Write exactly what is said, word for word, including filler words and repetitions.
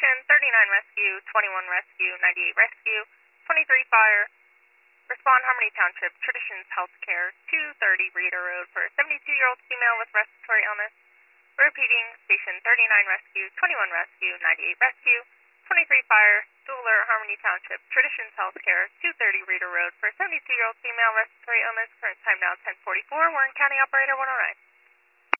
Station thirty-nine Rescue, twenty-one Rescue, ninety-eight Rescue, twenty-three Fire. Respond Harmony Township, Traditions Healthcare, two thirty Rita Road for a seventy-two-year-old female with respiratory illness. Repeating, Station thirty-nine Rescue, twenty-one Rescue, ninety-eight Rescue, twenty-three Fire, Dual Alert Harmony Township, Traditions Healthcare, two thirty Rita Road for a seventy-two-year-old female respiratory illness. Current time now ten forty-four. Warren County Operator one oh nine.